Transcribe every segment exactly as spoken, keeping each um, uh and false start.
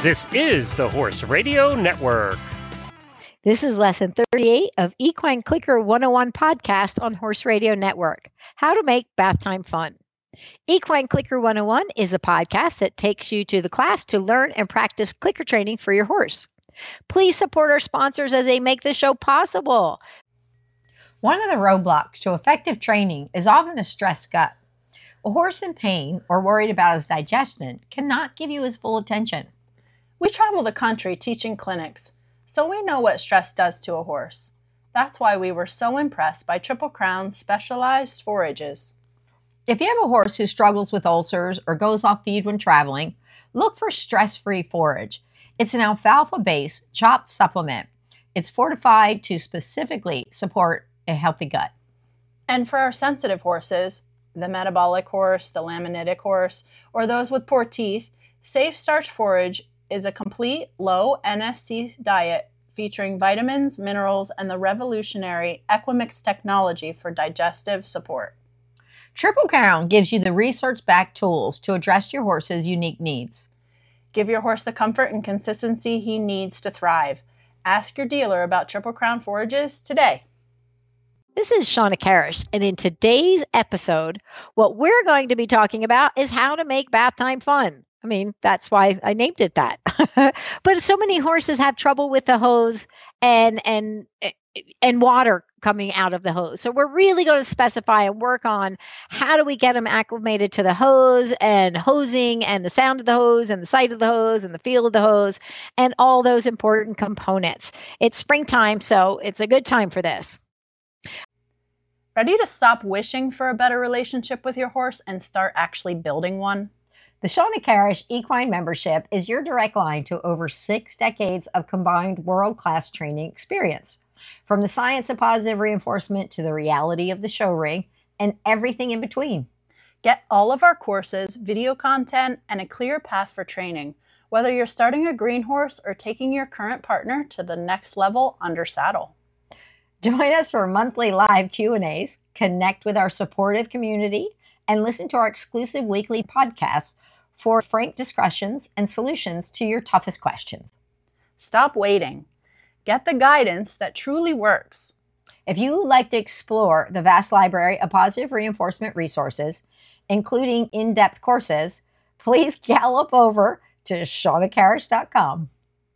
This is the Horse Radio Network. This is lesson thirty-eight of Equine Clicker one oh one podcast on Horse Radio Network, how to make bath time fun. Equine Clicker one oh one is a podcast that takes you to the class to learn and practice clicker training for your horse. Please support our sponsors as they make the show possible. One of the roadblocks to effective training is often a stressed gut. A horse in pain or worried about his digestion cannot give you his full attention. We travel the country teaching clinics, so we know what stress does to a horse. That's why we were so impressed by Triple Crown's specialized forages. If you have a horse who struggles with ulcers or goes off feed when traveling, look for Stress-Free Forage. It's an alfalfa-based chopped supplement. It's fortified to specifically support a healthy gut. And for our sensitive horses, the metabolic horse, the laminitic horse, or those with poor teeth, Safe Starch Forage is a complete low N S C diet featuring vitamins, minerals, and the revolutionary Equimix technology for digestive support. Triple Crown gives you the research-backed tools to address your horse's unique needs. Give your horse the comfort and consistency he needs to thrive. Ask your dealer about Triple Crown forages today. This is Shauna Karish, and in today's episode, what we're going to be talking about is how to make bath time fun. I mean, that's why I named it that. But so many horses have trouble with the hose and and and water coming out of the hose. So we're really going to specify and work on how do we get them acclimated to the hose and hosing and the sound of the hose and the sight of the hose and the feel of the hose and all those important components. It's springtime, so it's a good time for this. Ready to stop wishing for a better relationship with your horse and start actually building one? The Shauna Karish Equine Membership is your direct line to over six decades of combined world-class training experience. From the science of positive reinforcement to the reality of the show ring and everything in between. Get all of our courses, video content, and a clear path for training, whether you're starting a green horse or taking your current partner to the next level under saddle. Join us for monthly live Q and A's, connect with our supportive community, and listen to our exclusive weekly podcasts for frank discussions and solutions to your toughest questions. Stop waiting. Get the guidance that truly works. If you would like to explore the vast library of positive reinforcement resources, including in-depth courses, please gallop over to shauna karish dot com.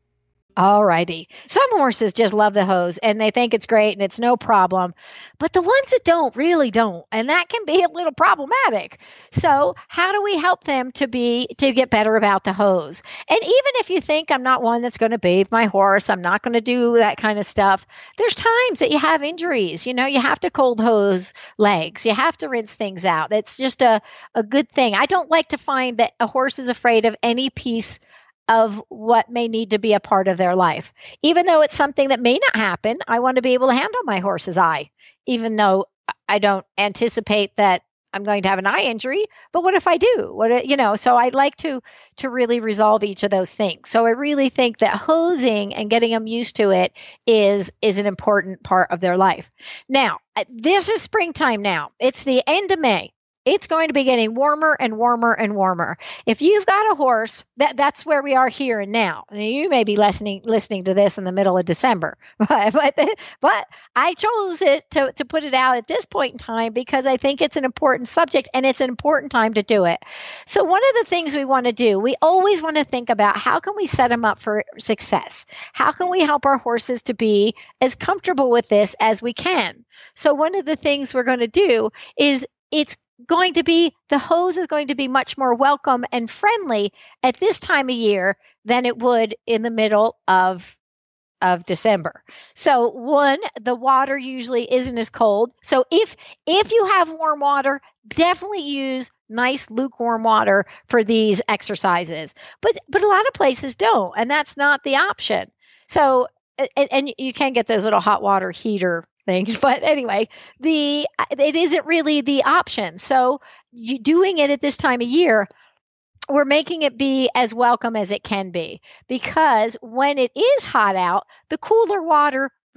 All righty. Some horses just love the hose and they think it's great and it's no problem, but the ones that don't really don't, and that can be a little problematic. So how do we help them to be to get better about the hose? And even if you think I'm not one that's going to bathe my horse, I'm not going to do that kind of stuff, there's times that you have injuries. You know, you have to cold hose legs. You have to rinse things out. That's just a, a good thing. I don't like to find that a horse is afraid of any piece of what may need to be a part of their life. Even though it's something that may not happen, I want to be able to handle my horse's eye, even though I don't anticipate that I'm going to have an eye injury. But what if I do? What, you know, so I'd like to, to really resolve each of those things. So I really think that hosing and getting them used to it is, is an important part of their life. Now, this is springtime now. It's the end of May. It's going to be getting warmer and warmer and warmer. If you've got a horse, that, that's where we are here and now. You may be listening listening to this in the middle of December, but but, but I chose it to, to put it out at this point in time because I think it's an important subject and it's an important time to do it. So one of the things we want to do, we always want to think about how can we set them up for success? How can we help our horses to be as comfortable with this as we can? So one of the things we're going to do is it's going to be, the hose is going to be much more welcome and friendly at this time of year than it would in the middle of of December. So one, the water usually isn't as cold. So if if you have warm water, definitely use nice lukewarm water for these exercises. But but a lot of places don't, and that's not the option. So and, and you can get those little hot water heater things. But anyway, the it isn't really the option. So you doing it at this time of year, we're making it be as welcome as it can be, because when it is hot out, the cooler water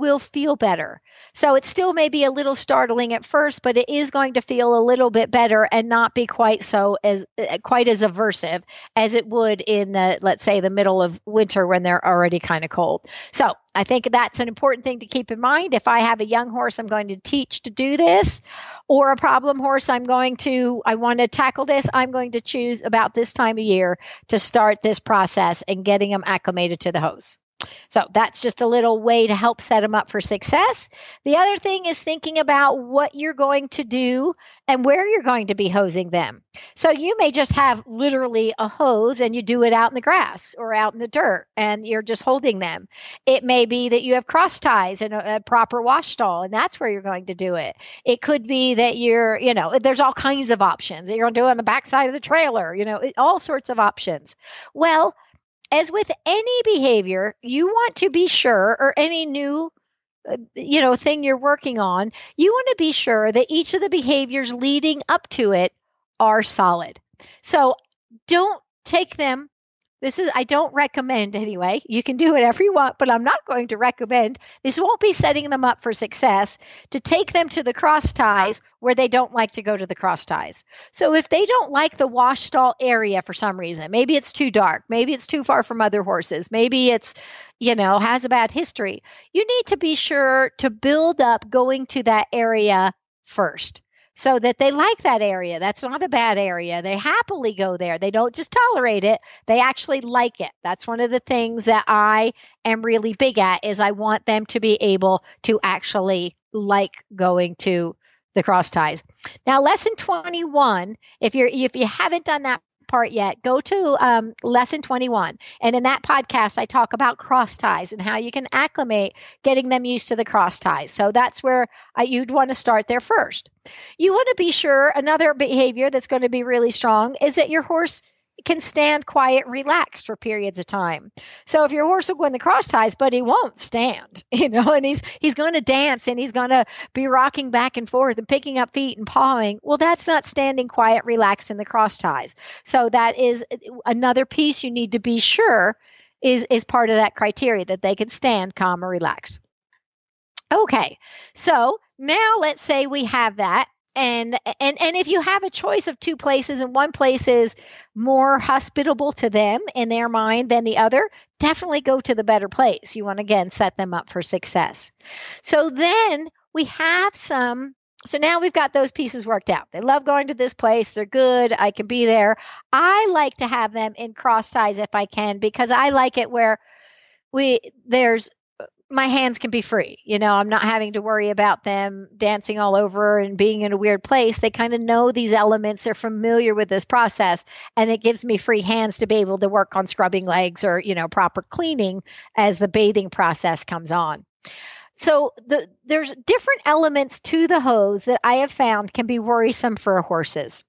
will feel better. So it still may be a little startling at first, but it is going to feel a little bit better and not be quite so as uh, quite as aversive as it would in the, let's say, the middle of winter when they're already kind of cold. So I think that's an important thing to keep in mind. If I have a young horse I'm going to teach to do this, or a problem horse I'm going to, I want to tackle this, I'm going to choose about this time of year to start this process and getting them acclimated to the hose. So that's just a little way to help set them up for success. The other thing is thinking about what you're going to do and where you're going to be hosing them. So you may just have literally a hose and you do it out in the grass or out in the dirt and you're just holding them. It may be that you have cross ties and a, a proper wash stall, and that's where you're going to do it. It could be that you're, you know, there's all kinds of options. You're going to do it on the backside of the trailer, you know, it, all sorts of options. Well, as with any behavior, you want to be sure, or any new, uh, you know, thing you're working on, you want to be sure that each of the behaviors leading up to it are solid. So don't take them. This is, I don't recommend anyway. You can do whatever you want, but I'm not going to recommend. This won't be setting them up for success to take them to the cross ties where they don't like to go to the cross ties. So if they don't like the wash stall area for some reason, maybe it's too dark, maybe it's too far from other horses, maybe it's, you know, has a bad history, you need to be sure to build up going to that area first, so that they like that area. That's not a bad area. They happily go there. They don't just tolerate it. They actually like it. That's one of the things that I am really big at, is I want them to be able to actually like going to the cross ties. Now, lesson twenty-one, if you're, if you haven't done that part yet, go to um, lesson twenty-one. And in that podcast, I talk about cross ties and how you can acclimate getting them used to the cross ties. So that's where uh, you'd want to start there first. You want to be sure another behavior that's going to be really strong is that your horse can stand quiet, relaxed for periods of time. So if your horse will go in the cross ties, but he won't stand, you know, and he's he's going to dance and he's going to be rocking back and forth and picking up feet and pawing, well, that's not standing quiet, relaxed in the cross ties. So that is another piece you need to be sure is is part of that criteria, that they can stand calm or relaxed. Okay, so now let's say we have that. And, and, and if you have a choice of two places and one place is more hospitable to them in their mind than the other, definitely go to the better place. You want to, again, set them up for success. So then we have some, so now we've got those pieces worked out. They love going to this place. They're good. I can be there. I like to have them in cross ties if I can, because I like it where we, there's, my hands can be free. You know, I'm not having to worry about them dancing all over and being in a weird place. They kind of know these elements. They're familiar with this process, and it gives me free hands to be able to work on scrubbing legs or, you know, proper cleaning as the bathing process comes on. So the, there's different elements to the hose that I have found can be worrisome for horses.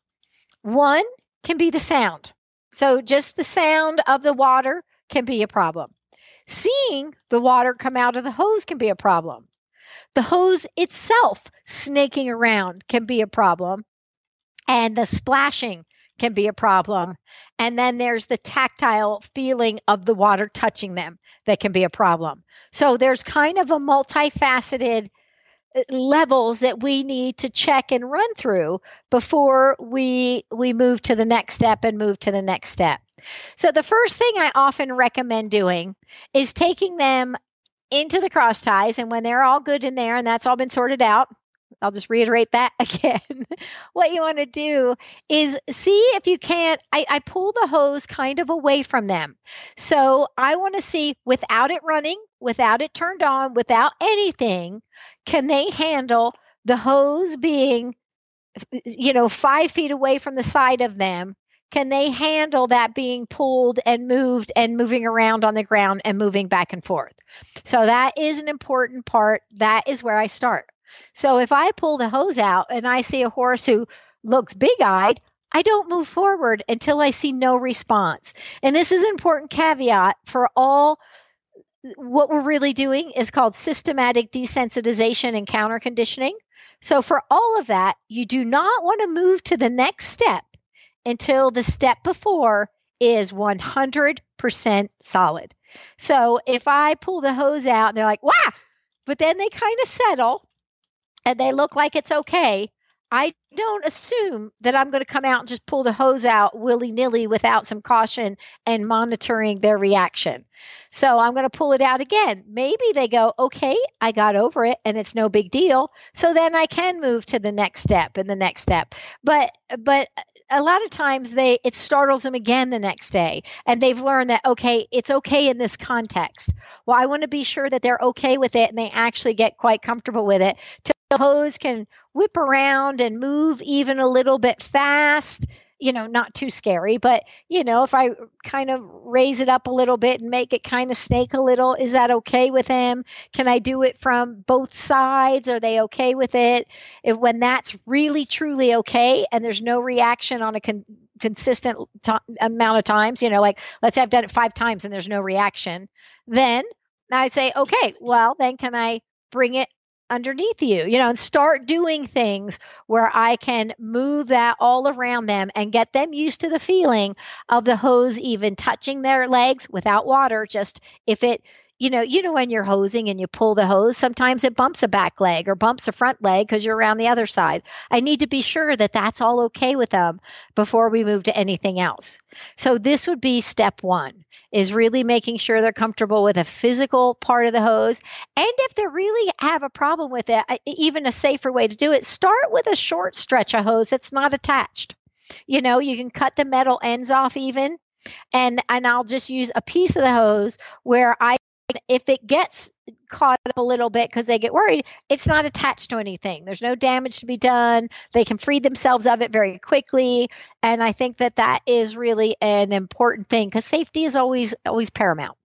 One can be the sound. So just the sound of the water can be a problem. Seeing the water come out of the hose can be a problem. The hose itself snaking around can be a problem. And the splashing can be a problem. And then there's the tactile feeling of the water touching them that can be a problem. So there's kind of a multifaceted levels that we need to check and run through before we we move to the next step and move to the next step. So the first thing I often recommend doing is taking them into the cross ties, and when they're all good in there and that's all been sorted out, I'll just reiterate that again. What you want to do is see if you can't, I, I pull the hose kind of away from them. So I want to see, without it running, without it turned on, without anything, can they handle the hose being, you know, five feet away from the side of them? Can they handle that being pulled and moved and moving around on the ground and moving back and forth? So that is an important part. That is where I start. So if I pull the hose out and I see a horse who looks big-eyed, I don't move forward until I see no response. And this is an important caveat for all. What we're really doing is called systematic desensitization and counter conditioning. So for all of that, you do not want to move to the next step until the step before is one hundred percent solid. So if I pull the hose out and they're like, wow, but then they kind of settle and they look like it's okay, I don't assume that I'm going to come out and just pull the hose out willy-nilly without some caution and monitoring their reaction. So I'm going to pull it out again. Maybe they go, okay, I got over it and it's no big deal. So then I can move to the next step and the next step. But but a lot of times they it startles them again the next day, and they've learned that, okay, it's okay in this context. Well, I want to be sure that they're okay with it and they actually get quite comfortable with it. The hose can whip around and move even a little bit fast, you know, not too scary, but, you know, if I kind of raise it up a little bit and make it kind of snake a little, is that okay with them? Can I do it from both sides? Are they okay with it? If when that's really, truly okay and there's no reaction on a con- consistent t- amount of times, you know, like let's say I've done it five times and there's no reaction, then I'd say, okay, well, then can I bring it underneath you, you know, and start doing things where I can move that all around them and get them used to the feeling of the hose even touching their legs without water. Just if it, you know, you know, when you're hosing and you pull the hose, sometimes it bumps a back leg or bumps a front leg because you're around the other side. I need to be sure that that's all okay with them before we move to anything else. So this would be step one, is really making sure they're comfortable with a physical part of the hose. And if they really have a problem with it, even a safer way to do it, start with a short stretch of hose that's not attached. You know, you can cut the metal ends off even, and, and I'll just use a piece of the hose where I, if it gets caught up a little bit because they get worried, it's not attached to anything. There's no damage to be done. They can free themselves of it very quickly. And I think that that is really an important thing because safety is always, always paramount.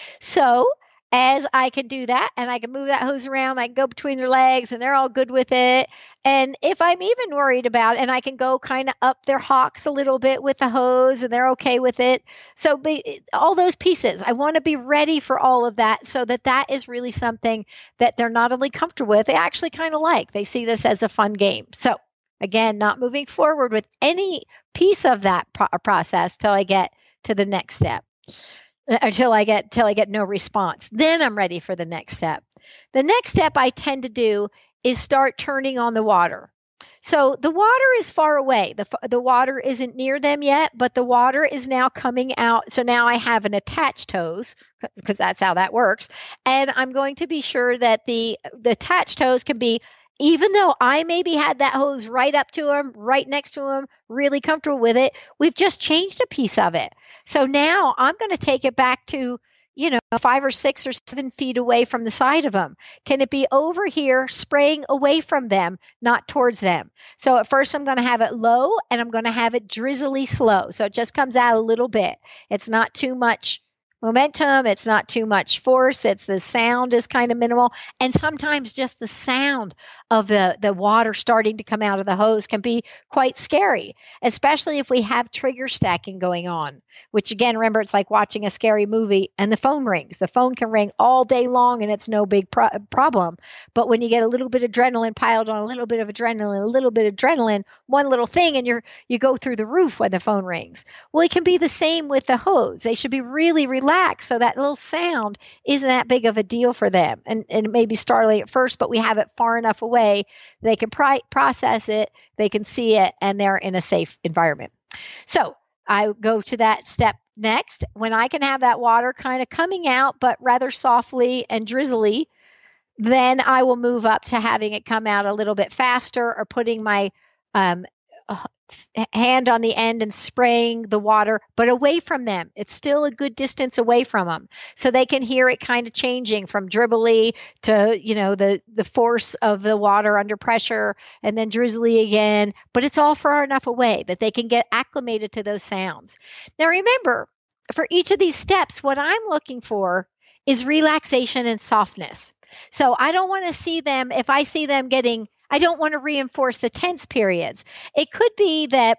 So as I can do that and I can move that hose around, I can go between their legs and they're all good with it. And if I'm even worried about it, and I can go kind of up their hocks a little bit with the hose and they're okay with it. So be, all those pieces, I want to be ready for all of that so that that is really something that they're not only comfortable with, they actually kind of like. They see this as a fun game. So again, not moving forward with any piece of that pro- process till I get to the next step. Until I get till I get no response. Then I'm ready for the next step. The next step I tend to do is start turning on the water. So the water is far away. The, the water isn't near them yet, but the water is now coming out. So now I have an attached hose because that's how that works. And I'm going to be sure that the, the attached hose can be, even though I maybe had that hose right up to them, right next to them, really comfortable with it, we've just changed a piece of it. So now I'm going to take it back to, you know, five or six or seven feet away from the side of them. Can it be over here spraying away from them, not towards them? So at first I'm going to have it low and I'm going to have it drizzly slow. So it just comes out a little bit. It's not too much momentum. It's not too much force. It's the sound is kind of minimal. And sometimes just the sound of the, the water starting to come out of the hose can be quite scary, especially if we have trigger stacking going on, which again, remember, it's like watching a scary movie and the phone rings. The phone can ring all day long and it's no big pro- problem. But when you get a little bit of adrenaline piled on a little bit of adrenaline, a little bit of adrenaline, one little thing, and you're, you go through the roof when the phone rings. Well, it can be the same with the hose. They should be really relaxed. So that little sound isn't that big of a deal for them. And, and it may be startling at first, but we have it far enough away. They can pri- process it, they can see it, and they're in a safe environment. So I go to that step next. When I can have that water kind of coming out, but rather softly and drizzly, then I will move up to having it come out a little bit faster or putting my um, hand on the end and spraying the water, but away from them. It's still a good distance away from them. So they can hear it kind of changing from dribbly to, you know, the, the force of the water under pressure and then drizzly again, but it's all far enough away that they can get acclimated to those sounds. Now, remember, for each of these steps, what I'm looking for is relaxation and softness. So I don't want to see them, if I see them getting I don't want to reinforce the tense periods. It could be that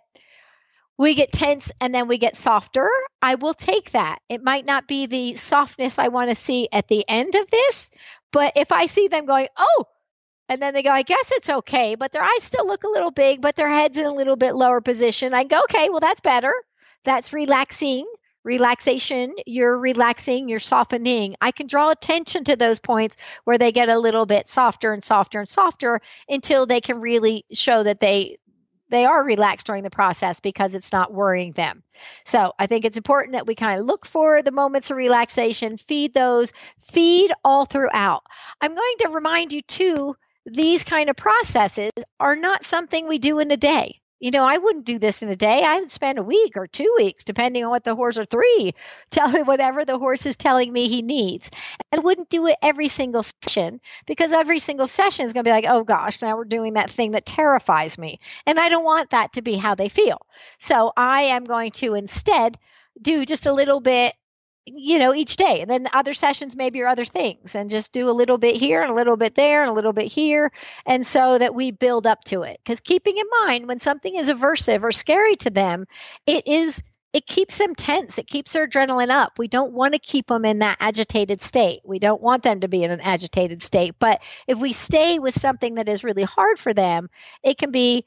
we get tense and then we get softer. I will take that. It might not be the softness I want to see at the end of this, but if I see them going, oh, and then they go, I guess it's okay, but their eyes still look a little big, but their head's in a little bit lower position. I go, okay, well, that's better. That's relaxing, relaxation, you're relaxing, you're softening. I can draw attention to those points where they get a little bit softer and softer and softer until they can really show that they they are relaxed during the process because it's not worrying them. So I think it's important that we kind of look for the moments of relaxation, feed those, feed all throughout. I'm going to remind you too, these kind of processes are not something we do in a day. You know, I wouldn't do this in a day. I would spend a week or two weeks, depending on what the horse, or three, tell whatever the horse is telling me he needs. I wouldn't do it every single session, because every single session is going to be like, oh gosh, now we're doing that thing that terrifies me. And I don't want that to be how they feel. So I am going to instead do just a little bit, you know, each day. And then other sessions, maybe are other things, and just do a little bit here and a little bit there and a little bit here. And so that we build up to it. Because keeping in mind, when something is aversive or scary to them, it is, it keeps them tense. It keeps their adrenaline up. We don't want to keep them in that agitated state. We don't want them to be in an agitated state. But if we stay with something that is really hard for them, it can be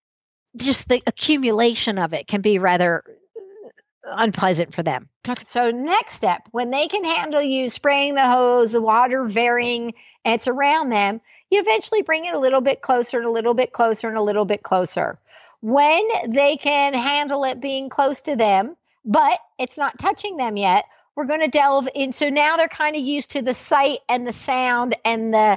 just the accumulation of it can be rather unpleasant for them. So next step, when they can handle you spraying the hose, the water varying, and it's around them, you eventually bring it a little bit closer and a little bit closer and a little bit closer. When they can handle it being close to them, but it's not touching them yet, we're going to delve in. So now they're kind of used to the sight and the sound and the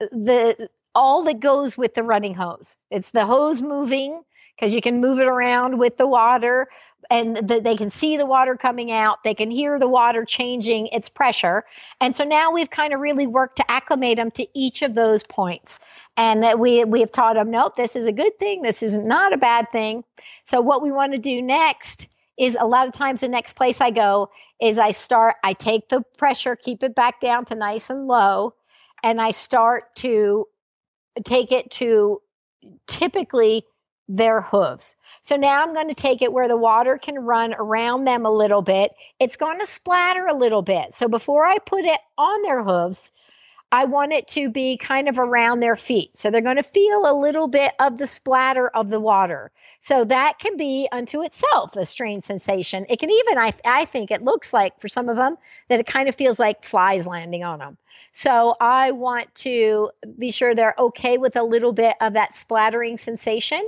the all that goes with the running hose. It's the hose moving, because you can move it around with the water, and the, they can see the water coming out. They can hear the water changing its pressure. And so now we've kind of really worked to acclimate them to each of those points. And that we, we have taught them, nope, this is a good thing. This is not a bad thing. So what we want to do next is, a lot of times the next place I go is I start, I take the pressure, keep it back down to nice and low. And I start to take it to typically their hooves. So now I'm going to take it where the water can run around them a little bit. It's going to splatter a little bit. So before I put it on their hooves, I want it to be kind of around their feet. So they're going to feel a little bit of the splatter of the water. So that can be unto itself a strange sensation. It can even, I, I think it looks like for some of them that it kind of feels like flies landing on them. So I want to be sure they're okay with a little bit of that splattering sensation.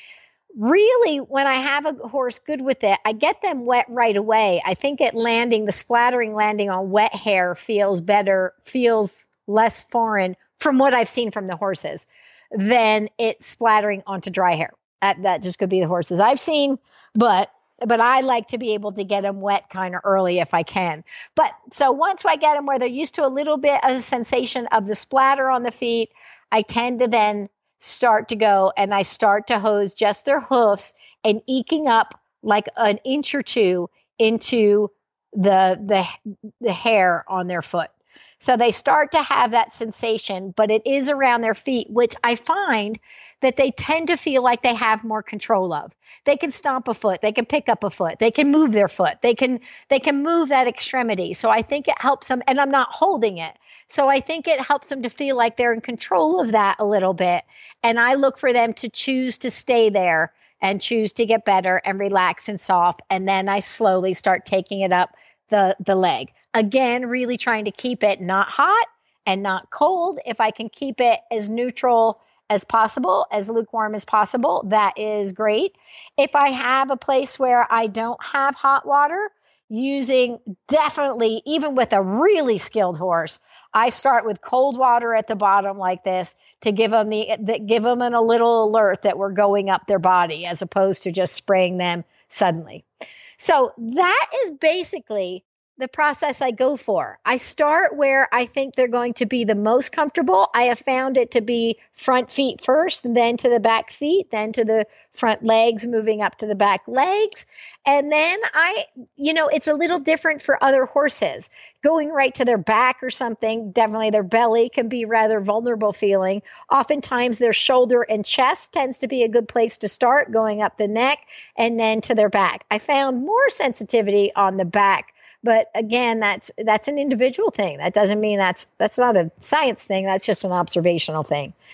Really, when I have a horse good with it, I get them wet right away. I think it landing, the splattering landing on wet hair feels better, feels less foreign from what I've seen from the horses than it splattering onto dry hair. That, that just could be the horses I've seen, but but I like to be able to get them wet kind of early if I can. But so once I get them where they're used to a little bit of the sensation of the splatter on the feet, I tend to then start to go and I start to hose just their hoofs and eking up like an inch or two into the the the hair on their foot. So they start to have that sensation, but it is around their feet, which I find that they tend to feel like they have more control of. They can stomp a foot, they can pick up a foot, they can move their foot, they can they can move that extremity. So I think it helps them, and I'm not holding it. So I think it helps them to feel like they're in control of that a little bit. And I look for them to choose to stay there and choose to get better and relax and soft. And then I slowly start taking it up the, the leg. Again, really trying to keep it not hot and not cold. If I can keep it as neutral as possible, as lukewarm as possible, that is great. If I have a place where I don't have hot water, using definitely, even with a really skilled horse, I start with cold water at the bottom like this to give them the, the give them an, a little alert that we're going up their body, as opposed to just spraying them suddenly. So that is basically the process I go for. I start where I think they're going to be the most comfortable. I have found it to be front feet first, then to the back feet, then to the front legs, moving up to the back legs. And then I, you know, it's a little different for other horses. Going right to their back or something, definitely their belly can be rather vulnerable feeling. Oftentimes their shoulder and chest tends to be a good place to start, going up the neck and then to their back. I found more sensitivity on the back. But again, that's that's an individual thing. That doesn't mean that's that's not a science thing. That's just an observational thing.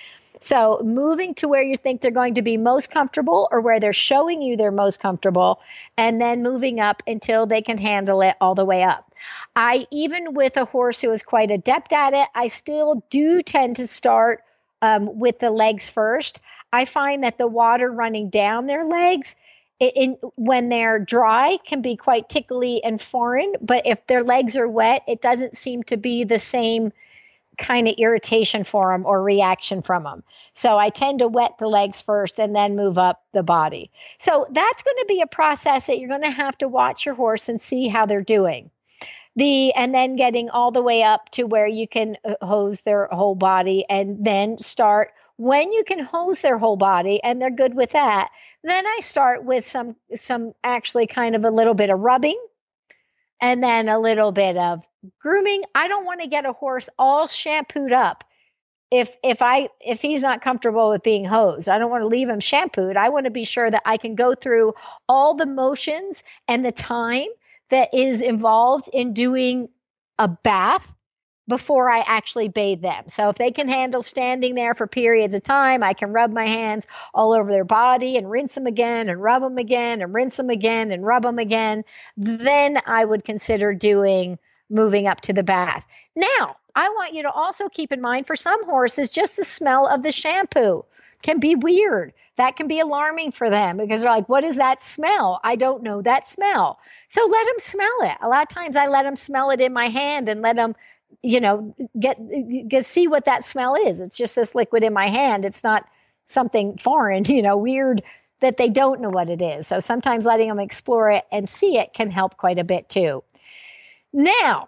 So moving to where you think they're going to be most comfortable or where they're showing you they're most comfortable, and then moving up until they can handle it all the way up. I, even with a horse who is quite adept at it, I still do tend to start um, with the legs first. I find that the water running down their legs in, in when they're dry can be quite tickly and foreign, but if their legs are wet, it doesn't seem to be the same kind of irritation for them or reaction from them. So I tend to wet the legs first and then move up the body. So that's going to be a process that you're going to have to watch your horse and see how they're doing. The and then getting all the way up to where you can hose their whole body, and then start when you can hose their whole body and they're good with that. Then I start with some some actually kind of a little bit of rubbing, and then a little bit of grooming. I don't want to get a horse all shampooed up if if I if he's not comfortable with being hosed. I don't want to leave him shampooed. I want to be sure that I can go through all the motions and the time that is involved in doing a bath before I actually bathe them. So if they can handle standing there for periods of time, I can rub my hands all over their body and rinse them again and rub them again and rinse them again and rub them again. Then I would consider doing moving up to the bath. Now, I want you to also keep in mind, for some horses, just the smell of the shampoo can be weird. That can be alarming for them because they're like, what is that smell? I don't know that smell. So let them smell it. A lot of times I let them smell it in my hand and let them, you know, get, get see what that smell is. It's just this liquid in my hand. It's not something foreign, you know, weird that they don't know what it is. So sometimes letting them explore it and see it can help quite a bit too. Now,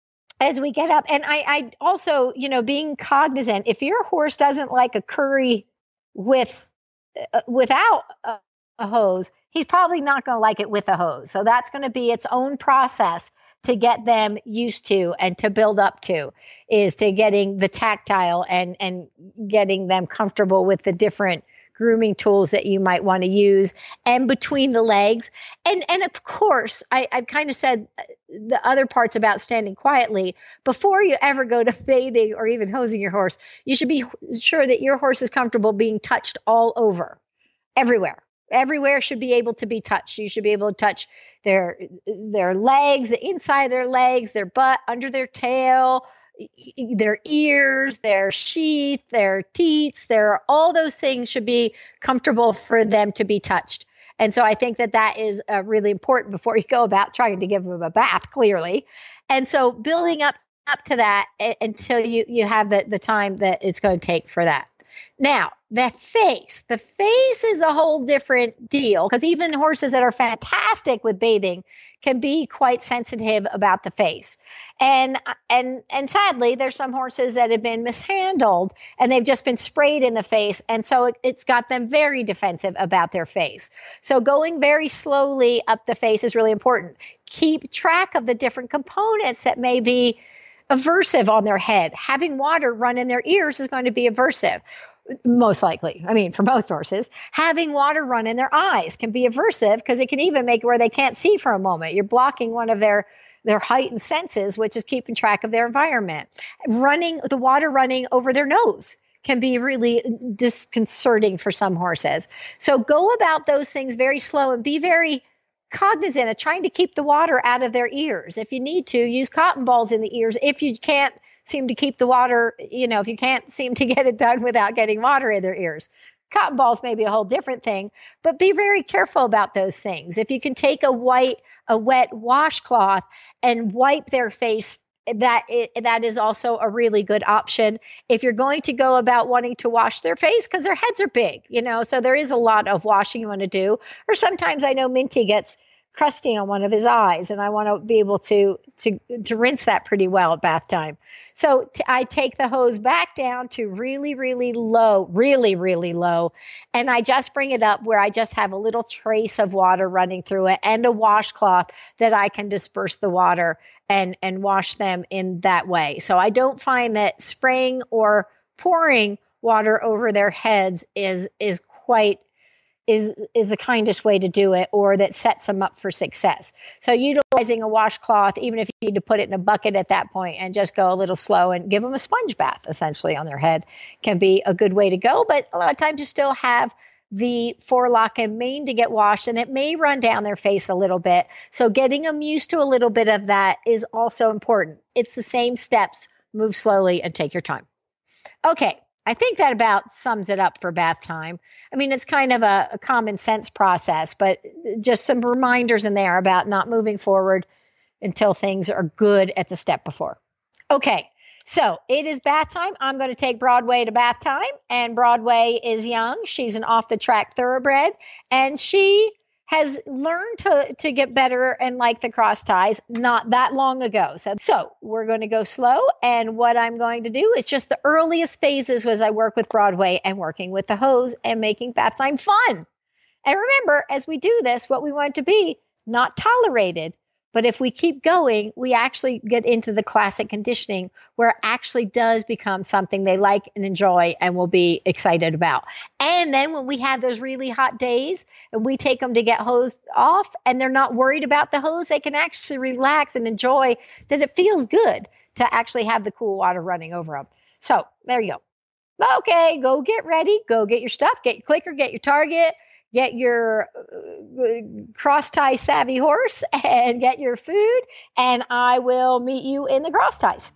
as we get up, and I, I also, you know, being cognizant, if your horse doesn't like a curry with uh, without a, a hose, he's probably not going to like it with a hose. So that's going to be its own process to get them used to and to build up to, is to getting the tactile and and getting them comfortable with the different grooming tools that you might want to use, and between the legs. And and of course, I, I've kind of said the other parts about standing quietly. Before you ever go to bathing or even hosing your horse, you should be sure that your horse is comfortable being touched all over, everywhere. Everywhere should be able to be touched. You should be able to touch their their legs, the inside of their legs, their butt, under their tail, their ears, their sheath, their teats, their all those things should be comfortable for them to be touched. And so I think that that is uh, really important before you go about trying to give them a bath, clearly. And so building up up to that uh, until you you have the the time that it's going to take for that. Now, the face, the face is a whole different deal, because even horses that are fantastic with bathing can be quite sensitive about the face. And, and, and sadly, there's some horses that have been mishandled and they've just been sprayed in the face. And so it, it's got them very defensive about their face. So going very slowly up the face is really important. Keep track of the different components that may be aversive on their head. Having water run in their ears is going to be aversive. Most likely. I mean, for most horses, having water run in their eyes can be aversive, because it can even make it where they can't see for a moment. You're blocking one of their their heightened senses, which is keeping track of their environment. Running the water running over their nose can be really disconcerting for some horses. So go about those things very slow and be very cognizant of trying to keep the water out of their ears. If you need to, use cotton balls in the ears. If you can't seem to keep the water, you know, if you can't seem to get it done without getting water in their ears, cotton balls may be a whole different thing, but be very careful about those things. If you can take a white, a wet washcloth and wipe their face, that it, that is also a really good option. If you're going to go about wanting to wash their face, because their heads are big, you know, so there is a lot of washing you want to do. Or sometimes I know Minty gets crusty on one of his eyes, and I want to be able to to to rinse that pretty well at bath time. So t- I take the hose back down to really, really low, really, really low, and I just bring it up where I just have a little trace of water running through it and a washcloth that I can disperse the water and and wash them in that way. So I don't find that spraying or pouring water over their heads is is quite is is the kindest way to do it, or that sets them up for success. So utilizing a washcloth, even if you need to put it in a bucket at that point and just go a little slow and give them a sponge bath essentially on their head, can be a good way to go. But a lot of times you still have the forelock and mane to get washed, and it may run down their face a little bit. So getting them used to a little bit of that is also important. It's the same steps. Move slowly and take your time. Okay. I think that about sums it up for bath time. I mean, it's kind of a, a common sense process, but just some reminders in there about not moving forward until things are good at the step before. Okay, so it is bath time. I'm going to take Broadway to bath time, and Broadway is young. She's an off-the-track thoroughbred, and she has learned to, to get better and like the cross ties not that long ago. So, so we're going to go slow. And what I'm going to do is just the earliest phases as I work with Broadway and working with the hose and making bath time fun. And remember, as we do this, what we want it to be, not tolerated. But if we keep going, we actually get into the classic conditioning where it actually does become something they like and enjoy and will be excited about. And then when we have those really hot days and we take them to get hosed off and they're not worried about the hose, they can actually relax and enjoy that it feels good to actually have the cool water running over them. So there you go. Okay, go get ready. Go get your stuff. Get your clicker. Get your target. Get your uh, cross tie savvy horse and get your food, and I will meet you in the cross ties.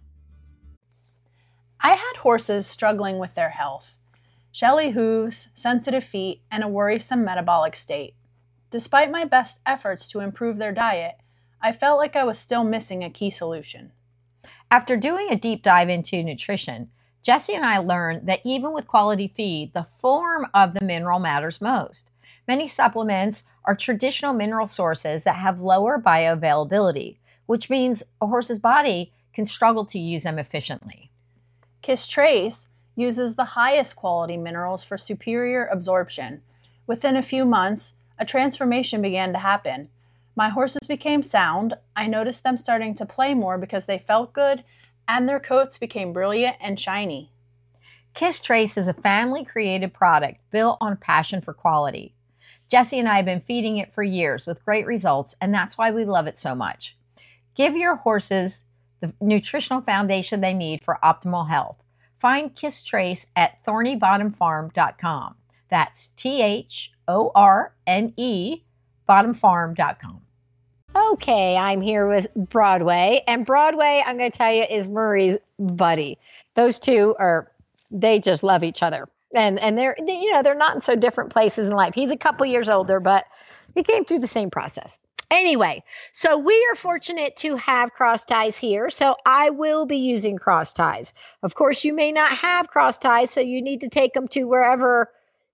I had horses struggling with their health, shelly hooves, sensitive feet, and a worrisome metabolic state. Despite my best efforts to improve their diet, I felt like I was still missing a key solution. After doing a deep dive into nutrition, Jesse and I learned that even with quality feed, the form of the mineral matters most. Many supplements are traditional mineral sources that have lower bioavailability, which means a horse's body can struggle to use them efficiently. Kiss Trace uses the highest quality minerals for superior absorption. Within a few months, a transformation began to happen. My horses became sound, I noticed them starting to play more because they felt good, and their coats became brilliant and shiny. Kiss Trace is a family-created product built on passion for quality. Jesse and I have been feeding it for years with great results, and that's why we love it so much. Give your horses the nutritional foundation they need for optimal health. Find Kiss Trace at thorny bottom farm dot com. That's T H O R N E bottom farm dot com. Okay, I'm here with Broadway, and Broadway, I'm going to tell you, is Murray's buddy. Those two are, they just love each other. And and they're, they, you know, they're not in so different places in life. He's a couple years older, but he came through the same process. Anyway, so we are fortunate to have cross ties here. So I will be using cross ties. Of course, you may not have cross ties, so you need to take them to wherever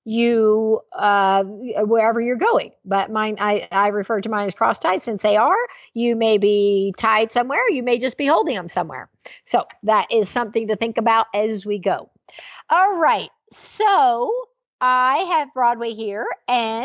you, uh, wherever you're going. But mine, I, I refer to mine as cross ties since they are. You may be tied somewhere. You may just be holding them somewhere. So that is something to think about as we go. All right. So I have Broadway here, and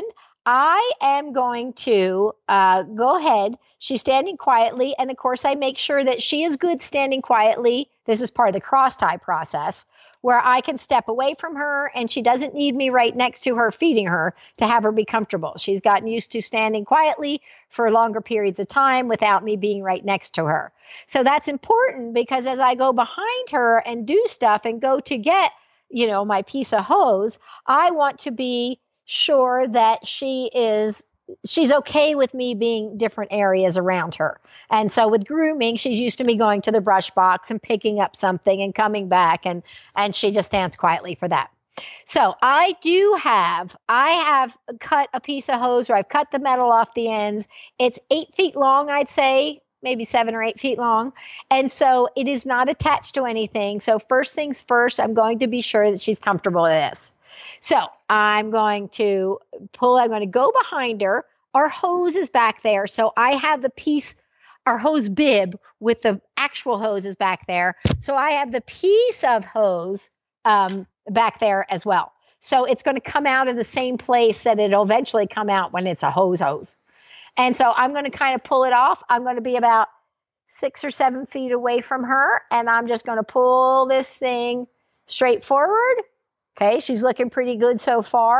I am going to uh, go ahead. She's standing quietly, and of course, I make sure that she is good standing quietly. This is part of the cross tie process, where I can step away from her, and she doesn't need me right next to her feeding her to have her be comfortable. She's gotten used to standing quietly for longer periods of time without me being right next to her. So that's important because as I go behind her and do stuff and go to get you know, my piece of hose, I want to be sure that she is, she's okay with me being different areas around her. And so with grooming, she's used to me going to the brush box and picking up something and coming back, and, and she just stands quietly for that. So I do have, I have cut a piece of hose where I've cut the metal off the ends. It's eight feet long, I'd say, maybe seven or eight feet long. And so it is not attached to anything. So first things first, I'm going to be sure that she's comfortable with this. So I'm going to pull, I'm going to go behind her. Our hose is back there. So I have the piece, our hose bib with the actual hose is back there. So I have the piece of hose um, back there as well. So it's going to come out of the same place that it'll eventually come out when it's a hose hose. And so I'm going to kind of pull it off. I'm going to be about six or seven feet away from her. And I'm just going to pull this thing straight forward. Okay. She's looking pretty good so far.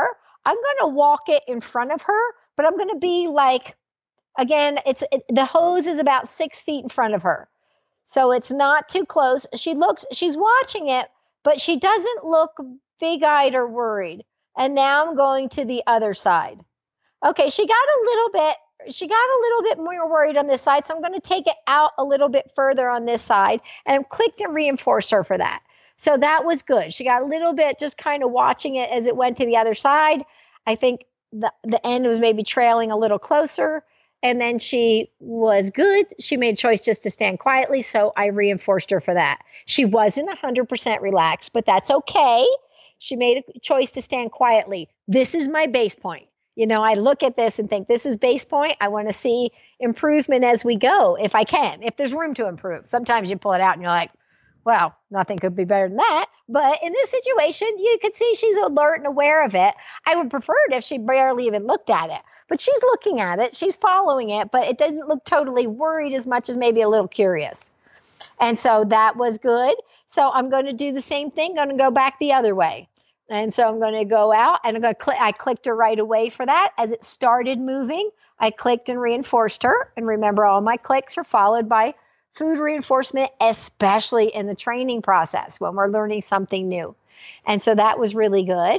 I'm going to walk it in front of her, but I'm going to be like, again, it's it, the hose is about six feet in front of her. So it's not too close. She looks, she's watching it, but she doesn't look big-eyed or worried. And now I'm going to the other side. Okay, she got a little bit, she got a little bit more worried on this side. So I'm going to take it out a little bit further on this side, and I've clicked and reinforced her for that. So that was good. She got a little bit just kind of watching it as it went to the other side. I think the, the end was maybe trailing a little closer. And then she was good. She made a choice just to stand quietly. So I reinforced her for that. She wasn't one hundred percent relaxed, but that's okay. She made a choice to stand quietly. This is my base point. You know, I look at this and think this is base point. I want to see improvement as we go, if I can, if there's room to improve. Sometimes you pull it out and you're like, well, nothing could be better than that. But in this situation, you could see she's alert and aware of it. I would prefer it if she barely even looked at it. But she's looking at it. She's following it. But it didn't look totally worried as much as maybe a little curious. And so that was good. So I'm going to do the same thing. I'm going to go back the other way. And so I'm going to go out and I'm going to click. I clicked her right away for that. As it started moving, I clicked and reinforced her. And remember, all my clicks are followed by food reinforcement, especially in the training process when we're learning something new. And so that was really good.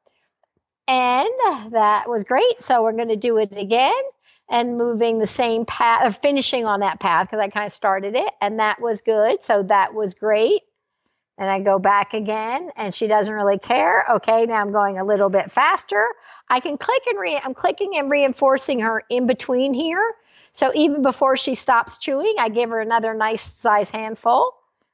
And that was great. So we're going to do it again and moving the same path, or finishing on that path, because I kind of started it. And that was good. So that was great. And I go back again and she doesn't really care. Okay, now I'm going a little bit faster. I can click and re- I'm clicking and reinforcing her in between here. So even before she stops chewing, I give her another nice size handful.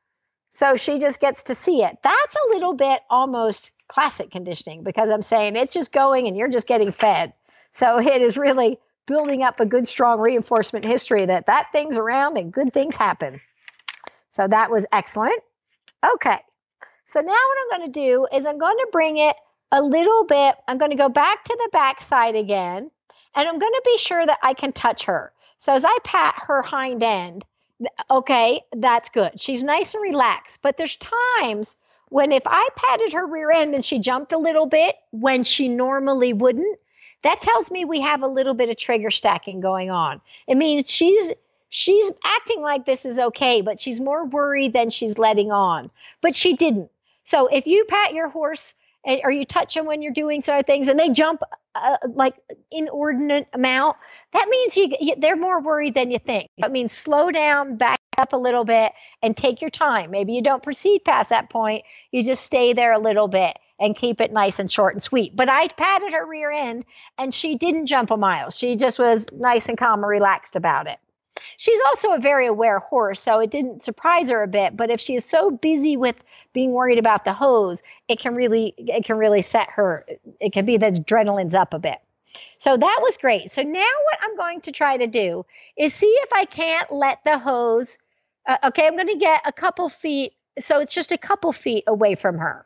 So she just gets to see it. That's a little bit almost classic conditioning, because I'm saying it's just going and you're just getting fed. So it is really building up a good, strong reinforcement history that that thing's around and good things happen. So that was excellent. Okay. So now what I'm going to do is I'm going to bring it a little bit. I'm going to go back to the back side again, and I'm going to be sure that I can touch her. So as I pat her hind end, okay, that's good. She's nice and relaxed. But there's times when if I patted her rear end and she jumped a little bit when she normally wouldn't, that tells me we have a little bit of trigger stacking going on. It means she's she's acting like this is okay, but she's more worried than she's letting on. But she didn't. So if you pat your horse and, or you touch them when you're doing certain things and they jump uh, like inordinate amount, that means you, you, they're more worried than you think. That means slow down, back up a little bit, and take your time. Maybe you don't proceed past that point. You just stay there a little bit and keep it nice and short and sweet. But I patted her rear end and she didn't jump a mile. She just was nice and calm and relaxed about it. She's also a very aware horse, so it didn't surprise her a bit. But if she is so busy with being worried about the hose, it can really, it can really set her. It can be that adrenaline's up a bit. So that was great. So now what I'm going to try to do is see if I can't let the hose. Uh, okay, I'm going to get a couple feet. So it's just a couple feet away from her.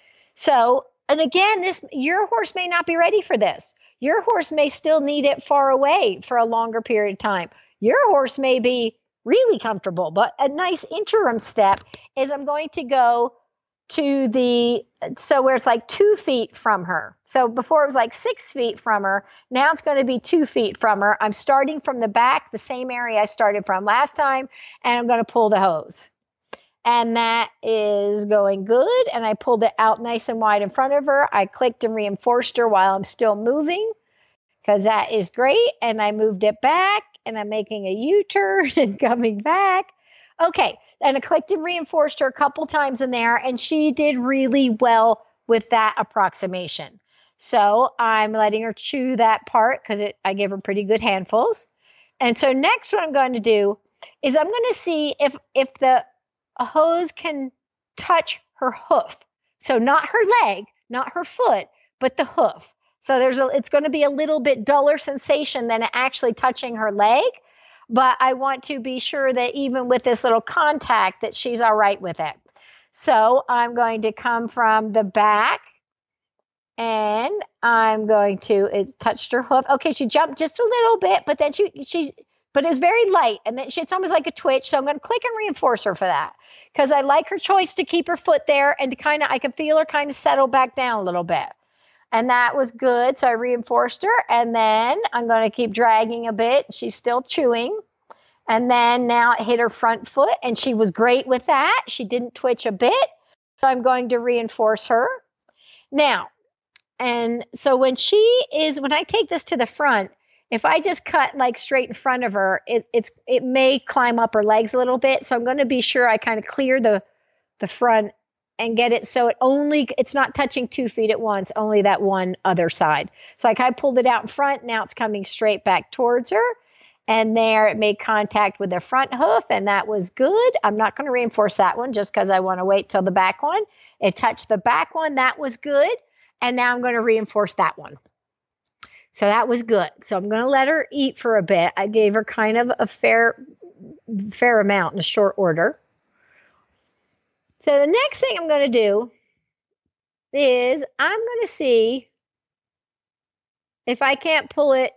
So, and again, this your horse may not be ready for this. Your horse may still need it far away for a longer period of time. Your horse may be really comfortable, but a nice interim step is I'm going to go to the, so where it's like two feet from her. So before it was like six feet from her. Now it's going to be two feet from her. I'm starting from the back, the same area I started from last time, and I'm going to pull the hose. And that is going good. And I pulled it out nice and wide in front of her. I clicked and reinforced her while I'm still moving, because that is great. And I moved it back. And I'm making a U-turn and coming back. Okay. And I clicked and reinforced her a couple times in there. And she did really well with that approximation. So I'm letting her chew that part because I gave her pretty good handfuls. And so next what I'm going to do is I'm going to see if, if the hose can touch her hoof. So not her leg, not her foot, but the hoof. So there's a, it's going to be a little bit duller sensation than actually touching her leg. But I want to be sure that even with this little contact that she's all right with it. So I'm going to come from the back and I'm going to, it touched her hoof. Okay, she jumped just a little bit, but then she, she's, but it was very light. And then she, it's almost like a twitch. So I'm going to click and reinforce her for that. Because I like her choice to keep her foot there and to kind of, I can feel her kind of settle back down a little bit. And that was good. So I reinforced her. And then I'm going to keep dragging a bit. She's still chewing. And then now it hit her front foot. And she was great with that. She didn't twitch a bit. So I'm going to reinforce her. Now, and so when she is, when I take this to the front, if I just cut like straight in front of her, it, it's it may climb up her legs a little bit. So I'm going to be sure I kind of clear the the front and get it so it only, it's not touching two feet at once, only that one other side. So I kind of pulled it out in front. Now it's coming straight back towards her. And there it made contact with the front hoof, and that was good. I'm not going to reinforce that one just because I want to wait till the back one. It touched the back one. That was good. And now I'm going to reinforce that one. So that was good. So I'm going to let her eat for a bit. I gave her kind of a fair, fair amount in a short order. So the next thing I'm going to do is I'm going to see if I can't pull it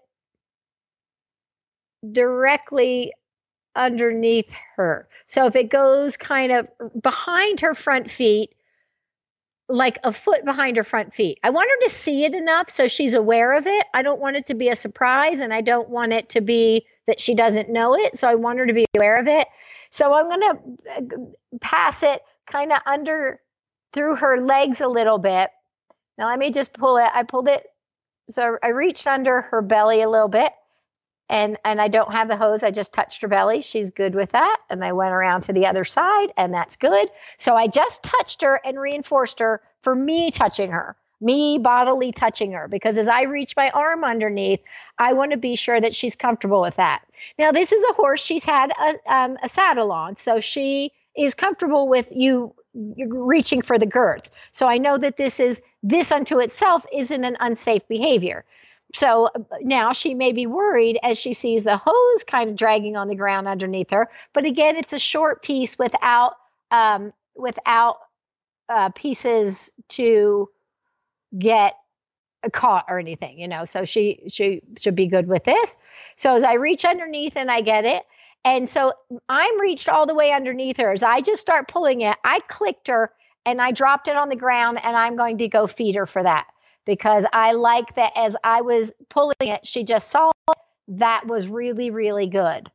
directly underneath her. So if it goes kind of behind her front feet, like a foot behind her front feet. I want her to see it enough so she's aware of it. I don't want it to be a surprise, and I don't want it to be that she doesn't know it. So I want her to be aware of it. So I'm going to pass it kind of under through her legs a little bit. Now let me just pull it. I pulled it. So I reached under her belly a little bit, and, and I don't have the hose. I just touched her belly. She's good with that. And I went around to the other side, and that's good. So I just touched her and reinforced her for me touching her, me bodily touching her, because as I reach my arm underneath, I want to be sure that she's comfortable with that. Now, this is a horse. She's had a, um, a saddle on, so she is comfortable with you reaching for the girth. So I know that this is, this unto itself isn't an unsafe behavior. So now she may be worried as she sees the hose kind of dragging on the ground underneath her. But again, it's a short piece without, um, without uh, pieces to get caught or anything, you know, so she, she should be good with this. So as I reach underneath and I get it, and so I'm reached all the way underneath her. As I just start pulling it, I clicked her and I dropped it on the ground, and I'm going to go feed her for that because I like that as I was pulling it, she just saw it. That was really, really good.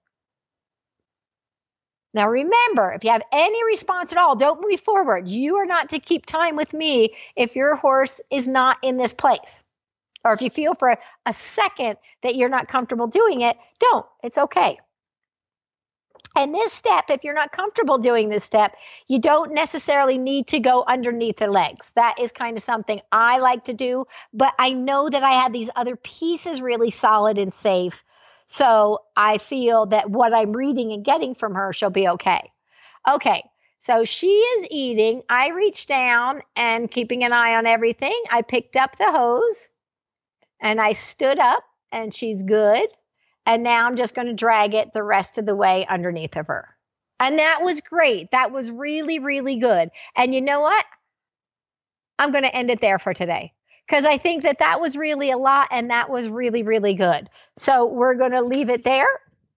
Now remember, if you have any response at all, don't move forward. You are not to keep time with me if your horse is not in this place. Or if you feel for a, a second that you're not comfortable doing it, don't. It's okay. And this step, if you're not comfortable doing this step, you don't necessarily need to go underneath the legs. That is kind of something I like to do, but I know that I have these other pieces really solid and safe. So I feel that what I'm reading and getting from her, she'll be okay. Okay, so she is eating. I reached down and keeping an eye on everything. I picked up the hose and I stood up, and she's good. And now I'm just going to drag it the rest of the way underneath of her. And that was great. That was really, really good. And you know what? I'm going to end it there for today because I think that that was really a lot, and that was really, really good. So we're going to leave it there,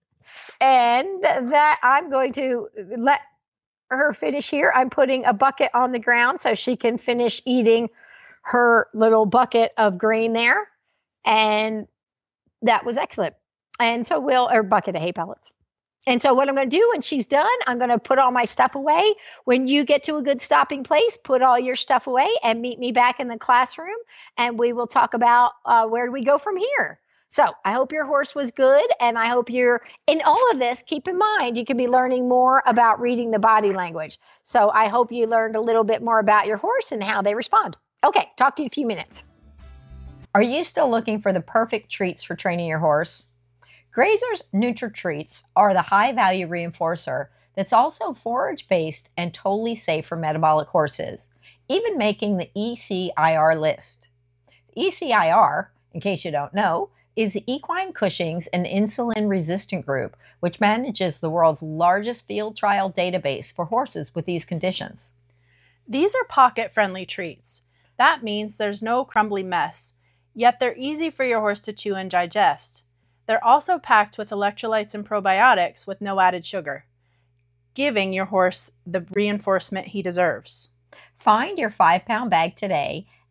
and that I'm going to let her finish here. I'm putting a bucket on the ground so she can finish eating her little bucket of grain there. And that was excellent. And so we'll, or bucket of hay pellets. And so what I'm going to do when she's done, I'm going to put all my stuff away. When you get to a good stopping place, put all your stuff away and meet me back in the classroom. And we will talk about uh, where do we go from here. So I hope your horse was good. And I hope you're, in all of this, keep in mind, you can be learning more about reading the body language. So I hope you learned a little bit more about your horse and how they respond. Okay, talk to you in a few minutes. Are you still looking for the perfect treats for training your horse? Grazer's NutriTreats are the high-value reinforcer that's also forage-based and totally safe for metabolic horses, even making the E C I R list. The E C I R, in case you don't know, is the Equine Cushing's and Insulin Resistant Group, which manages the world's largest field trial database for horses with these conditions. These are pocket-friendly treats. That means there's no crumbly mess, yet they're easy for your horse to chew and digest. They're also packed with electrolytes and probiotics with no added sugar, giving your horse the reinforcement he deserves. Find your five-pound bag today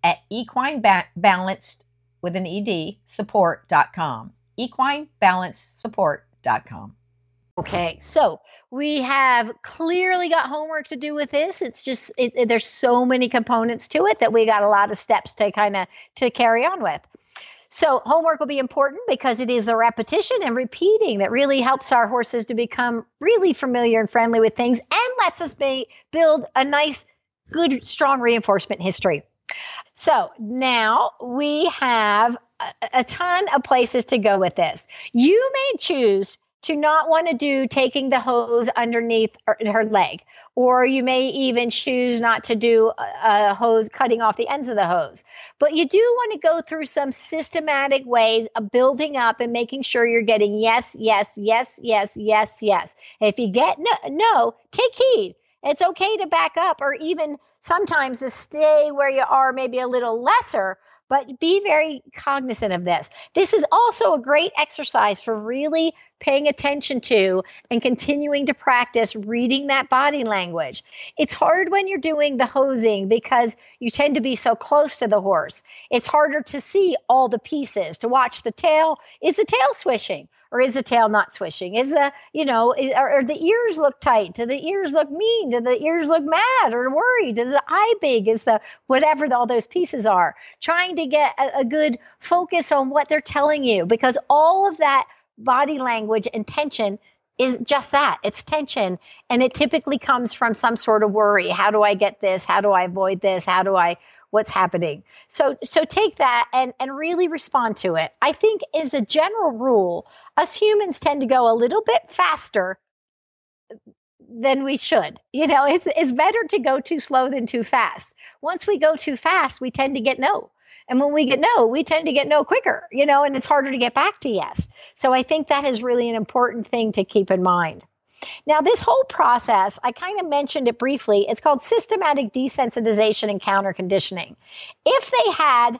at equine ba- balanced with an ed support dot com. equine balanced support dot com. Okay, so we have clearly got homework to do with this. It's just it, it- there's so many components to it that we got a lot of steps to kind of to carry on with. So homework will be important because it is the repetition and repeating that really helps our horses to become really familiar and friendly with things and lets us be, build a nice, good, strong reinforcement history. So now we have a, a ton of places to go with this. You may choose to not want to do taking the hose underneath her, her leg, or you may even choose not to do a, a hose cutting off the ends of the hose. But you do want to go through some systematic ways of building up and making sure you're getting yes, yes, yes, yes, yes, yes. If you get no, no, take heed. It's okay to back up or even sometimes to stay where you are, maybe a little lesser, but be very cognizant of this. This is also a great exercise for really paying attention to and continuing to practice reading that body language. It's hard when you're doing the hosing because you tend to be so close to the horse. It's harder to see all the pieces, to watch the tail. Is the tail swishing? Or is the tail not swishing? Is the, you know, is, are, are the ears look tight? Do the ears look mean? Do the ears look mad or worried? Is the eye big? Is the, whatever all those pieces are. Trying to get a, a good focus on what they're telling you, because all of that body language and tension is just that. It's tension. And it typically comes from some sort of worry. How do I get this? How do I avoid this? How do I, what's happening? So, so take that and, and really respond to it. I think as a general rule, us humans tend to go a little bit faster than we should. You know, it's, it's better to go too slow than too fast. Once we go too fast, we tend to get no. And when we get no, we tend to get no quicker, you know, and it's harder to get back to yes. So I think that is really an important thing to keep in mind. Now, this whole process, I kind of mentioned it briefly. It's called systematic desensitization and counter conditioning. If they had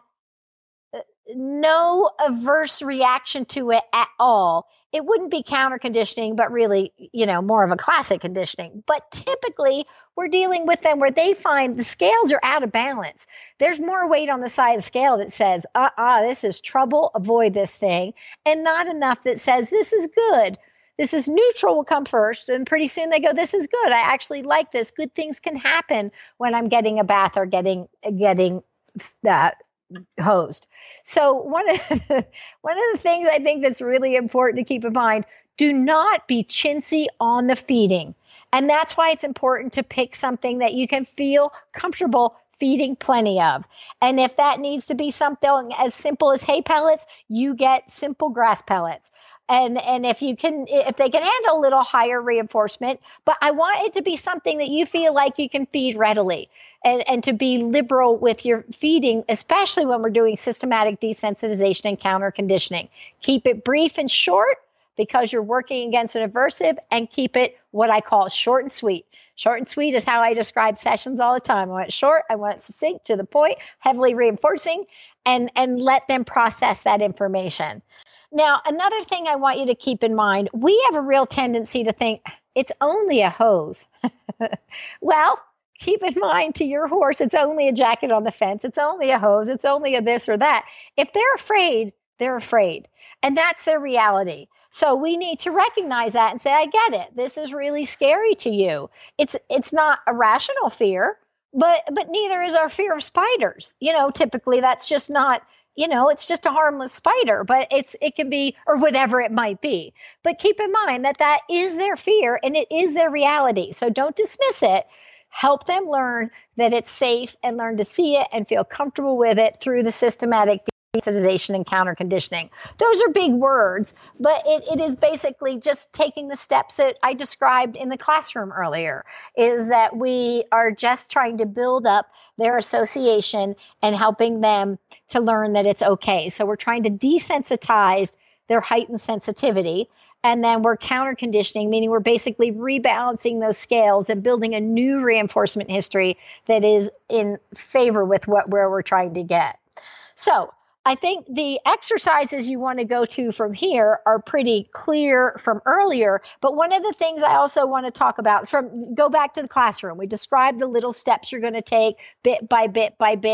no adverse reaction to it at all, it wouldn't be counter conditioning, but really, you know, more of a classic conditioning. But typically, we're dealing with them where they find the scales are out of balance. There's more weight on the side of the scale that says, uh-uh, this is trouble, avoid this thing, and not enough that says, this is good. This is neutral will come first, and pretty soon they go, this is good. I actually like this. Good things can happen when I'm getting a bath or getting getting that hosed. So one of the, one of the things I think that's really important to keep in mind, do not be chintzy on the feeding. And that's why it's important to pick something that you can feel comfortable feeding plenty of. And if that needs to be something as simple as hay pellets, you get simple grass pellets. And and if you can, if they can handle a little higher reinforcement, but I want it to be something that you feel like you can feed readily and, and to be liberal with your feeding, especially when we're doing systematic desensitization and counter conditioning. Keep it brief and short because you're working against an aversive, and keep it what I call short and sweet. Short and sweet is how I describe sessions all the time. I want it short, I want it succinct, to the point, heavily reinforcing, and, and let them process that information. Now, another thing I want you to keep in mind, we have a real tendency to think it's only a hose. Well, keep in mind to your horse, it's only a jacket on the fence. It's only a hose. It's only a this or that. If they're afraid, they're afraid. And that's their reality. So we need to recognize that and say, I get it. This is really scary to you. It's it's not a rational fear, but but neither is our fear of spiders. You know, typically that's just not, you know, it's just a harmless spider, but it's it can be, or whatever it might be. But keep in mind that that is their fear and it is their reality. So don't dismiss it. Help them learn that it's safe and learn to see it and feel comfortable with it through the systematic desensitization and counter conditioning. Those are big words, but it, it is basically just taking the steps that I described in the classroom earlier, is that we are just trying to build up their association and helping them to learn that it's okay. So we're trying to desensitize their heightened sensitivity. And then we're counter conditioning, meaning we're basically rebalancing those scales and building a new reinforcement history that is in favor with what where we're trying to get. So I think the exercises you want to go to from here are pretty clear from earlier. But one of the things I also want to talk about is from go back to the classroom. We described the little steps you're going to take bit by bit by bit.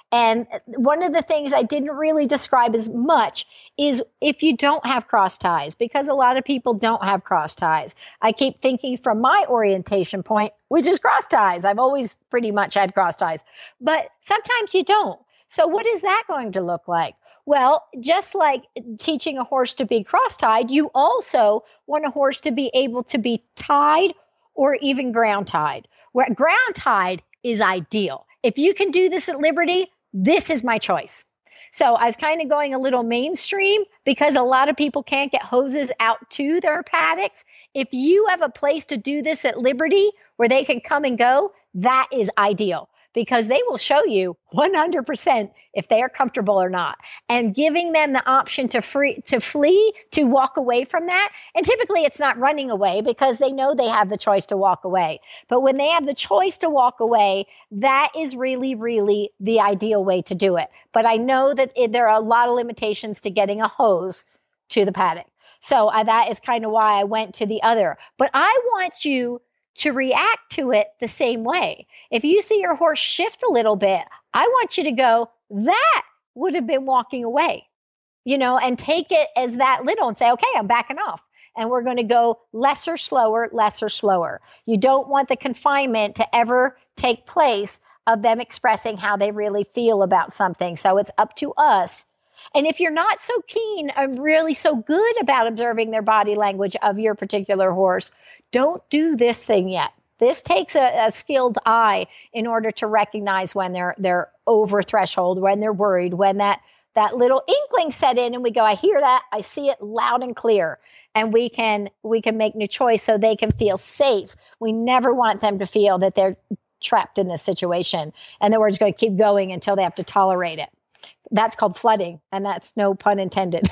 And one of the things I didn't really describe as much is if you don't have cross ties, because a lot of people don't have cross ties. I keep thinking from my orientation point, which is cross ties. I've always pretty much had cross ties, but sometimes you don't. So what is that going to look like? Well, just like teaching a horse to be cross-tied, you also want a horse to be able to be tied or even ground-tied. Where ground-tied is ideal. If you can do this at Liberty, this is my choice. So I was kind of going a little mainstream because a lot of people can't get hoses out to their paddocks. If you have a place to do this at Liberty where they can come and go, that is ideal, because they will show you one hundred percent if they are comfortable or not. And giving them the option to free, to flee, to walk away from that. And typically it's not running away because they know they have the choice to walk away. But when they have the choice to walk away, that is really, really the ideal way to do it. But I know that it, there are a lot of limitations to getting a hose to the paddock. So uh, that is kind of why I went to the other. But I want you to react to it the same way. If you see your horse shift a little bit, I want you to go, that would have been walking away, you know, and take it as that little and say, okay, I'm backing off. And we're going to go lesser, slower, lesser, slower. You don't want the confinement to ever take place of them expressing how they really feel about something. So it's up to us. And if you're not so keen and really so good about observing their body language of your particular horse, don't do this thing yet. This takes a, a skilled eye in order to recognize when they're they're over threshold, when they're worried, when that that little inkling set in and we go, I hear that, I see it loud and clear. And we can we can make new choice so they can feel safe. We never want them to feel that they're trapped in this situation and that we're just going to keep going until they have to tolerate it. That's called flooding, and that's no pun intended.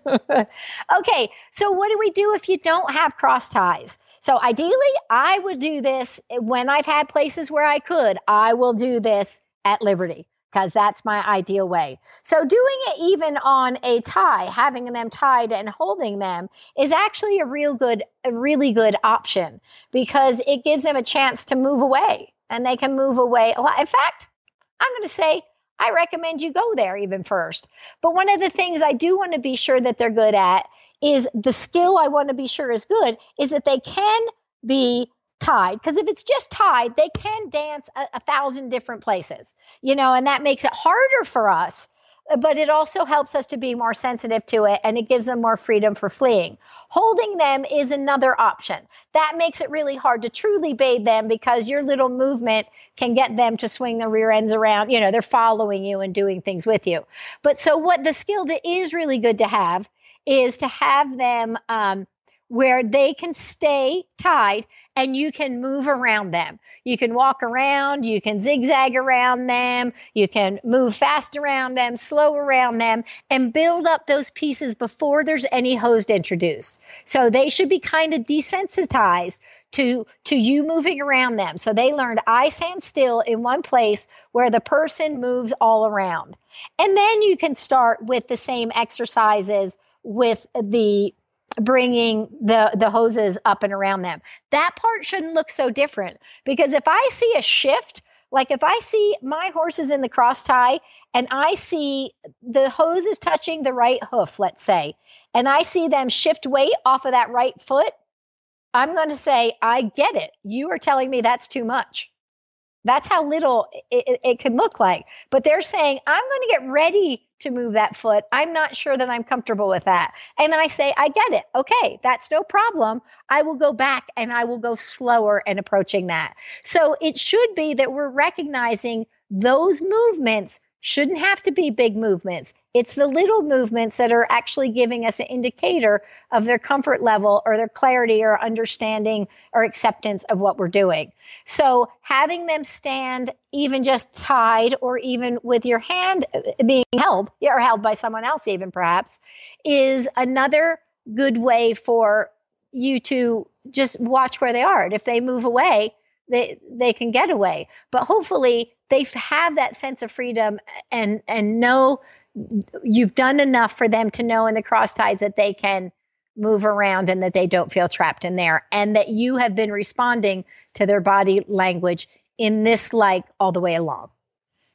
Okay, so what do we do if you don't have cross ties? So ideally, I would do this when I've had places where I could. I will do this at Liberty because that's my ideal way. So doing it even on a tie, having them tied and holding them is actually a real good, a really good option because it gives them a chance to move away, and they can move away a lot. In fact, I'm going to say, I recommend you go there even first. But one of the things I do want to be sure that they're good at is the skill I want to be sure is good is that they can be tied. Because if it's just tied, they can dance a, a thousand different places, you know, and that makes it harder for us. But it also helps us to be more sensitive to it, and it gives them more freedom for fleeing. Holding them is another option. That makes it really hard to truly bathe them because your little movement can get them to swing the rear ends around. You know, they're following you and doing things with you. But so what the skill that is really good to have is to have them um, where they can stay tied and you can move around them. You can walk around, you can zigzag around them, you can move fast around them, slow around them, and build up those pieces before there's any hose introduced. So they should be kind of desensitized to, to you moving around them. So they learned I stand still in one place where the person moves all around. And then you can start with the same exercises with the bringing the, the hoses up and around them. That part shouldn't look so different because if I see a shift, like if I see my horses in the cross tie and I see the hoses touching the right hoof, let's say, and I see them shift weight off of that right foot, I'm going to say, I get it. You are telling me that's too much. That's how little it, it, it can look like. But they're saying, I'm going to get ready to move that foot. I'm not sure that I'm comfortable with that. And I say, I get it. Okay, that's no problem. I will go back and I will go slower in approaching that. So it should be that we're recognizing those movements shouldn't have to be big movements. It's the little movements that are actually giving us an indicator of their comfort level or their clarity or understanding or acceptance of what we're doing. So having them stand even just tied or even with your hand being held or held by someone else even perhaps is another good way for you to just watch where they are. And if they move away, they they can get away. But hopefully they have that sense of freedom and and know you've done enough for them to know in the cross ties that they can move around and that they don't feel trapped in there and that you have been responding to their body language in this like all the way along. So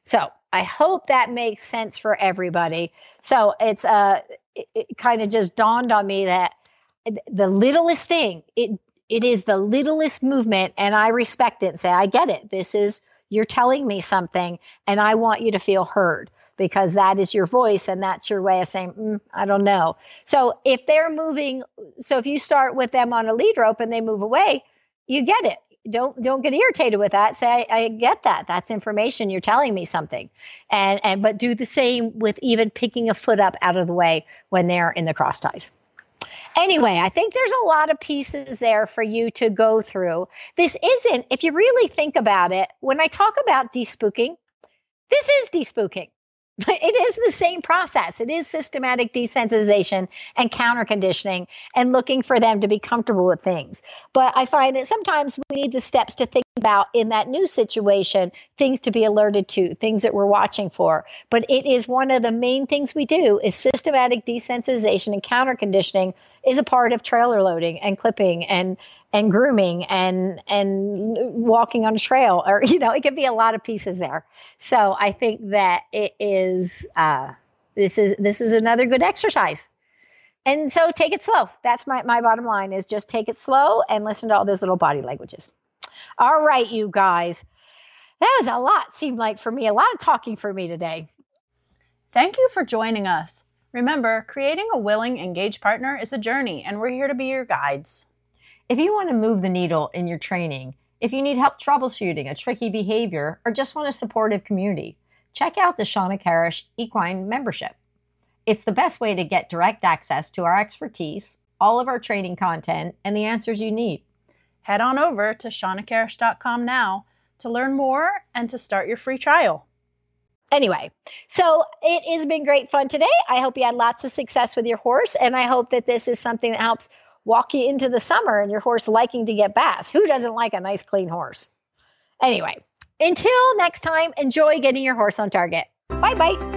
I hope that makes sense for everybody. So it's uh, it, it kind of just dawned on me that the littlest thing, it it is the littlest movement, and I respect it and say, I get it. This is, you're telling me something, and I want you to feel heard, because that is your voice and that's your way of saying, mm, I don't know. So if they're moving, so if you start with them on a lead rope and they move away, you get it. Don't don't get irritated with that. Say, I, I get that. That's information. You're telling me something. And and but do the same with even picking a foot up out of the way when they're in the cross ties. Anyway, I think there's a lot of pieces there for you to go through. This isn't, if you really think about it, when I talk about despooking, this is despooking. It is the same process. It is systematic desensitization and counter conditioning and looking for them to be comfortable with things. But I find that sometimes we need the steps to think about in that new situation, things to be alerted to, things that we're watching for. But it is one of the main things we do is systematic desensitization and counter conditioning is a part of trailer loading and clipping and and grooming and and walking on a trail, or, you know, it can be a lot of pieces there. So I think that it is, uh, this is, this is another good exercise. And so take it slow. That's my, my bottom line, is just take it slow and listen to all those little body languages. All right, you guys, that was a lot, seemed like for me, a lot of talking for me today. Thank you for joining us. Remember, creating a willing, engaged partner is a journey, and we're here to be your guides. If you want to move the needle in your training, if you need help troubleshooting a tricky behavior, or just want a supportive community, check out the Shawna Karash Equine membership. It's the best way to get direct access to our expertise, all of our training content, and the answers you need. Head on over to shawna karash dot com now to learn more and to start your free trial. Anyway, so it has been great fun today. I hope you had lots of success with your horse, and I hope that this is something that helps walk you into the summer and your horse liking to get bass. Who doesn't like a nice, clean horse? Anyway, until next time, enjoy getting your horse on target. Bye-bye.